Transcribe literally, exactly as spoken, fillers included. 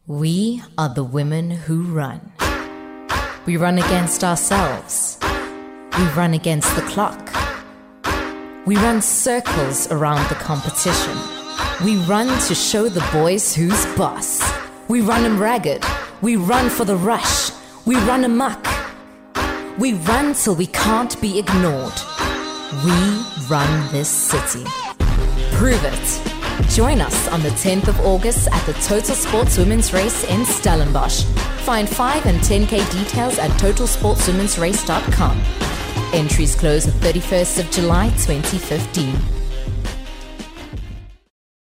We are the women who run. We run against ourselves. We run against the clock. We run circles around the competition. We run to show the boys who's boss. We run 'em ragged. We run for the rush. We run amok. We run till we can't be ignored. We run this city. Prove it. Join us on the tenth of August at the Total Sports Women's Race in Stellenbosch. Find five and ten K details at total sports women's race dot com. Entries close the thirty-first of July twenty fifteen.